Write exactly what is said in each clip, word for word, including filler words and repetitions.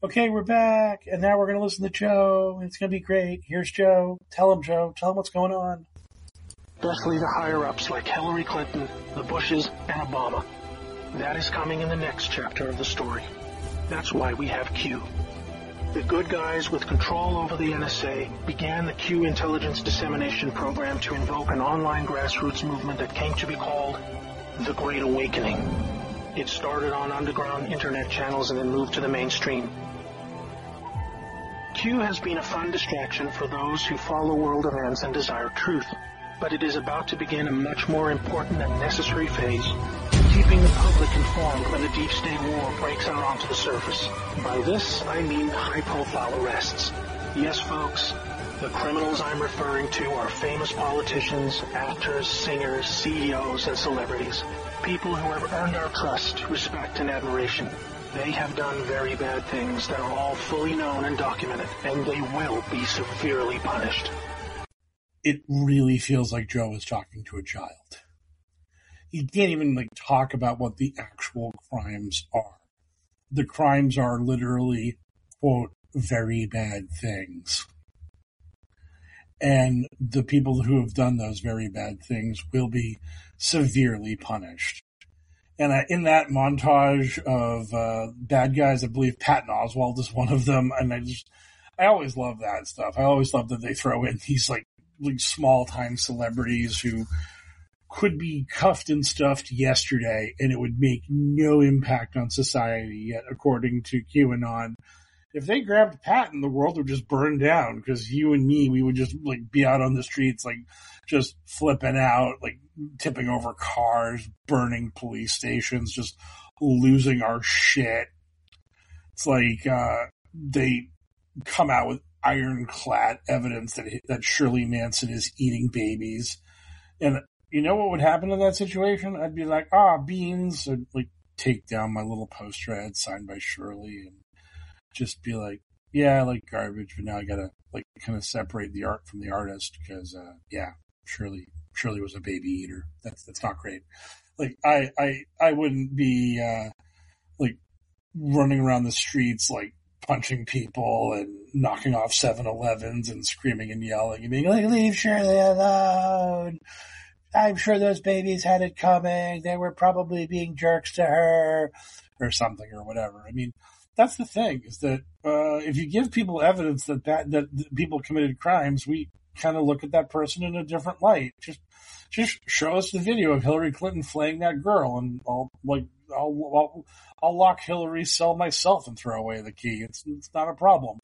Okay, we're back, and now we're going to listen to Joe. It's going to be great. Here's Joe. Tell him, Joe. Tell him what's going on. Especially the higher-ups like Hillary Clinton, the Bushes, and Obama. That is coming in the next chapter of the story. That's why we have Q. The good guys with control over the N S A began the Q intelligence dissemination program to invoke an online grassroots movement that came to be called the Great Awakening. It started on underground internet channels and then moved to the mainstream. Q has been a fun distraction for those who follow world events and desire truth, but it is about to begin a much more important and necessary phase, keeping the public informed when the deep state war breaks out onto the surface. By this, I mean high-profile arrests. Yes, folks, the criminals I'm referring to are famous politicians, actors, singers, C E Os, and celebrities. People who have earned our trust, respect, and admiration. They have done very bad things that are all fully known and documented, and they will be severely punished. It really feels like Joe is talking to a child. He can't even like talk about what the actual crimes are. The crimes are literally, quote, very bad things. And the people who have done those very bad things will be severely punished. And uh, in that montage of uh, bad guys, I believe Patton Oswalt is one of them. And I just, I always love that stuff. I always love that they throw in these like, like small time celebrities who could be cuffed and stuffed yesterday and it would make no impact on society. Yet, according to QAnon, if they grabbed Patton, the world would just burn down because you and me, we would just like be out on the streets, like just flipping out, like tipping over cars, burning police stations, just losing our shit. It's like, uh, they come out with ironclad evidence that, that Shirley Manson is eating babies. And you know what would happen in that situation? I'd be like, ah, beans. I'd like take down my little poster I had signed by Shirley and just be like, yeah, I like garbage, but now I gotta like kind of separate the art from the artist because, uh, yeah, Shirley, Shirley was a baby eater. That's, that's not great. Like, I, I, I wouldn't be, uh, like running around the streets, like punching people and knocking off seven elevens and screaming and yelling and being like, leave Shirley alone. I'm sure those babies had it coming. They were probably being jerks to her or something or whatever. I mean, that's the thing is that, uh, if you give people evidence that, that, that people committed crimes, we kind of look at that person in a different light. Just, just show us the video of Hillary Clinton flaying that girl and I'll like, I'll, I'll, I'll lock Hillary's cell myself and throw away the key. It's, it's not a problem.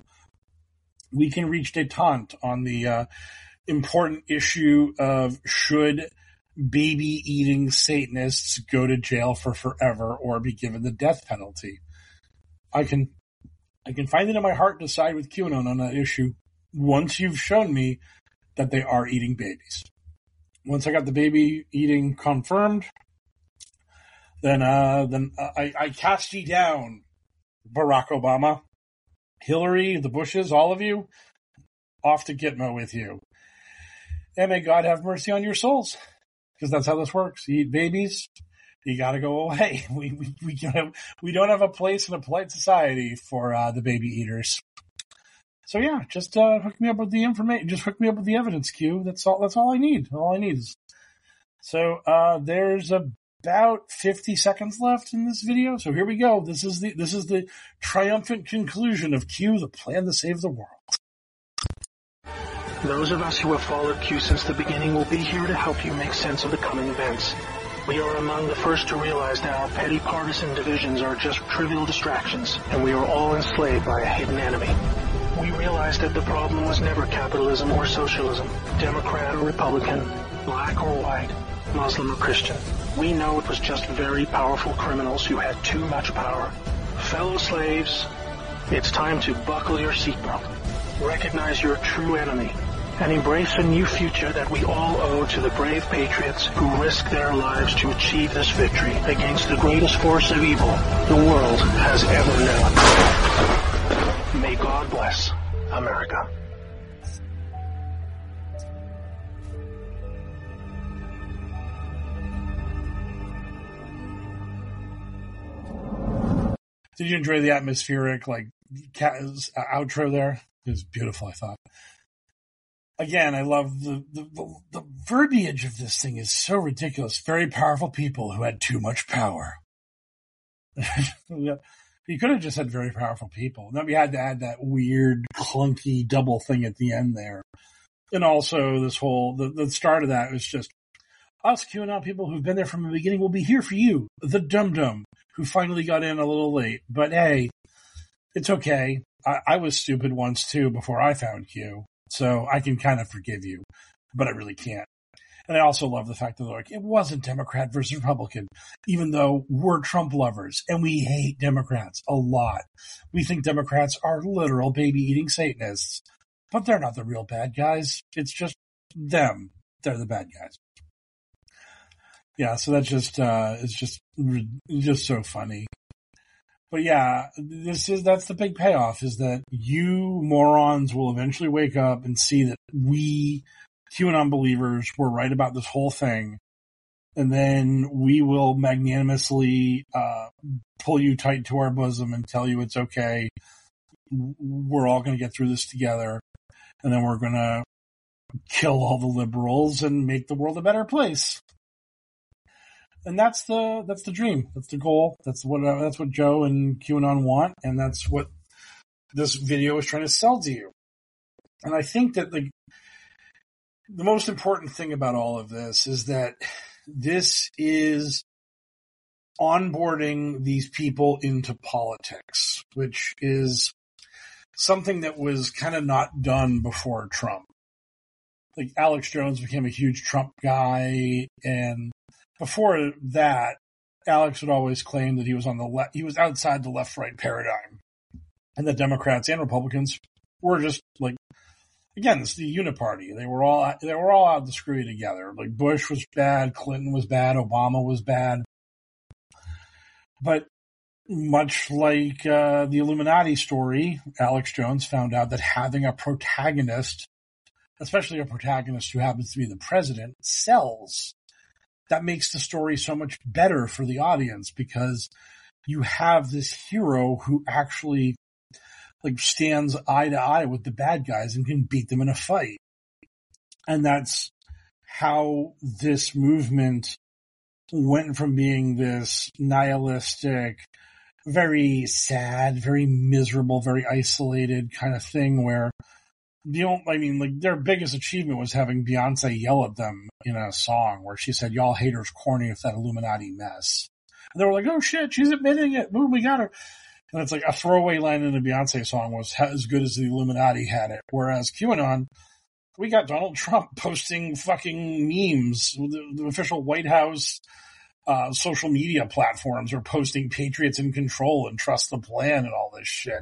We can reach detente on the, uh, important issue of should baby-eating Satanists go to jail for forever or be given the death penalty. I can I can find it in my heart to side with QAnon on that issue once you've shown me that they are eating babies. Once I got the baby eating confirmed, then uh, then I, I cast ye down, Barack Obama, Hillary, the Bushes, all of you, off to Gitmo with you. And may God have mercy on your souls, because that's how this works. You eat babies, you got to go away. We we we don't have we don't have a place in a polite society for uh, the baby eaters. So yeah, just uh, hook me up with the information. Just hook me up with the evidence, Q. That's all. That's all I need. All I need is. So uh, there's about fifty seconds left in this video. So here we go. This is the this is the triumphant conclusion of Q, the plan to save the world. Those of us who have followed Q since the beginning will be here to help you make sense of the coming events. We are among the first to realize that our petty partisan divisions are just trivial distractions, and we are all enslaved by a hidden enemy. We realized that the problem was never capitalism or socialism, Democrat or Republican, black or white, Muslim or Christian. We know it was just very powerful criminals who had too much power. Fellow slaves, it's time to buckle your seatbelt, recognize your true enemy, and embrace a new future that we all owe to the brave patriots who risked their lives to achieve this victory against the greatest force of evil the world has ever known. May God bless America. Did you enjoy the atmospheric, like, Kat's outro there is beautiful, I thought. Again, I love the, the, the, the verbiage of this thing is so ridiculous. Very powerful people who had too much power. You could have just said very powerful people. Then we had to add that weird, clunky double thing at the end there. And also this whole, the, the start of that was just, us QAnon people who've been there from the beginning will be here for you, the dum-dum, who finally got in a little late. But hey, it's okay. I, I was stupid once too before I found Q. So I can kind of forgive you, but I really can't. And I also love the fact that they're like, it wasn't Democrat versus Republican, even though we're Trump lovers and we hate Democrats a lot. We think Democrats are literal baby-eating Satanists, but they're not the real bad guys. It's just them. They're the bad guys. Yeah, so that's just, uh, it's just, just so funny. But yeah, this is, that's the big payoff, is that you morons will eventually wake up and see that we QAnon believers were right about this whole thing. And then we will magnanimously, uh, pull you tight to our bosom and tell you it's okay. We're all going to get through this together. And then we're going to kill all the liberals and make the world a better place. And that's the, that's the dream. That's the goal. That's what, uh, that's what Joe and QAnon want. And that's what this video is trying to sell to you. And I think that the, the most important thing about all of this is that this is onboarding these people into politics, which is something that was kind of not done before Trump. Like Alex Jones became a huge Trump guy, and before that, Alex would always claim that he was on the left, he was outside the left-right paradigm, and the Democrats and Republicans were just like, again, it's the uniparty. They were all they were all out to screw you together. Like Bush was bad, Clinton was bad, Obama was bad, but much like uh, the Illuminati story, Alex Jones found out that having a protagonist, especially a protagonist who happens to be the president, sells. That makes the story so much better for the audience because you have this hero who actually like stands eye to eye with the bad guys and can beat them in a fight. And that's how this movement went from being this nihilistic, very sad, very miserable, very isolated kind of thing where the only, I mean, like their biggest achievement was having Beyonce yell at them in a song where she said, "Y'all haters corny with that Illuminati mess." And they were like, "Oh shit, she's admitting it. Boom, we got her." And it's like a throwaway line in a Beyonce song was as good as the Illuminati had it. Whereas QAnon, we got Donald Trump posting fucking memes. The, the official White House uh, social media platforms are posting Patriots in control and trust the plan and all this shit.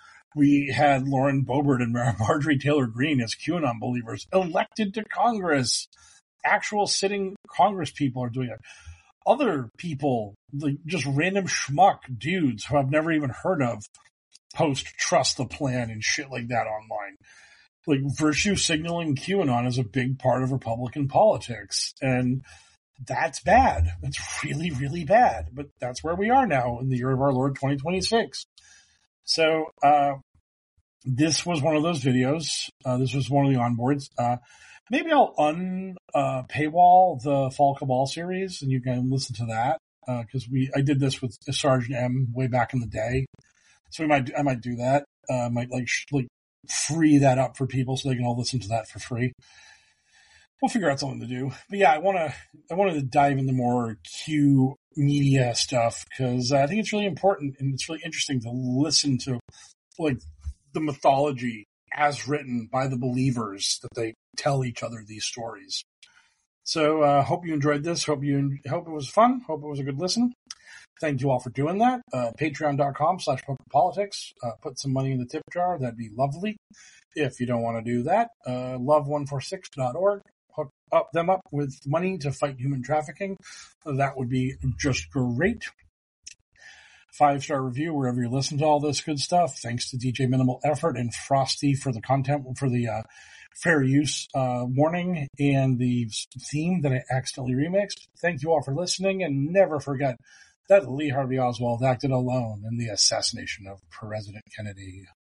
We had Lauren Boebert and Marjorie Taylor Greene as QAnon believers elected to Congress. Actual sitting Congress people are doing it. Other people, like just random schmuck dudes who I've never even heard of, post trust the plan and shit like that online. Like virtue signaling QAnon is a big part of Republican politics. And that's bad. That's really, really bad. But that's where we are now in the year of our Lord twenty twenty-six. So, uh, this was one of those videos. Uh, this was one of the onboards. Uh, maybe I'll un, uh, paywall the Fall Cabal series and you can listen to that. Uh, cause we, I did this with Sergeant M way back in the day. So we might, I might do that. Uh, might like, sh- like free that up for people so they can all listen to that for free. We'll figure out something to do. But yeah, I want to, I wanted to dive into more Q media stuff because I think it's really important and it's really interesting to listen to like the mythology as written by the believers that they tell each other these stories. So, uh, hope you enjoyed this. Hope you, hope it was fun. Hope it was a good listen. Thank you all for doing that. Uh, patreon.com slash politics. Uh, put some money in the tip jar. That'd be lovely. If you don't want to do that, uh, love one four six dot org. Hook up them up with money to fight human trafficking. That would be just great. Five-star review wherever you listen to all this good stuff. Thanks to D J Minimal Effort and Frosty for the content, for the uh, fair use uh, warning and the theme that I accidentally remixed. Thank you all for listening, and never forget that Lee Harvey Oswald acted alone in the assassination of President Kennedy.